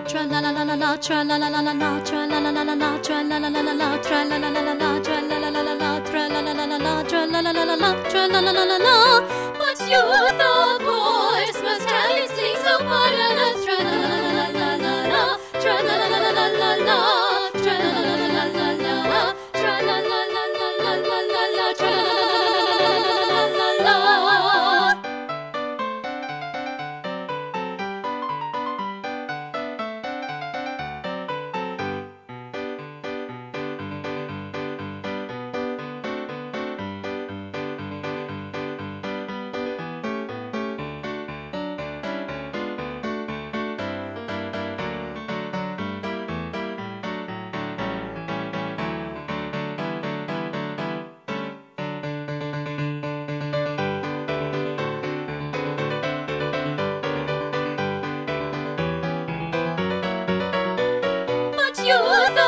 tra la la la la la, tra la la la la la, tra la la la la la, tra la la la la la, tra la la la la la, tra la la la la la, tra la la la la la, tra la la la la la, tra la la la la la. But youth of voice must have its things so marvelous. Tra la la la la la la, tra la la la la la la, tra la la la la la la, tra la la la la la la la, tra la la la la la la. But youth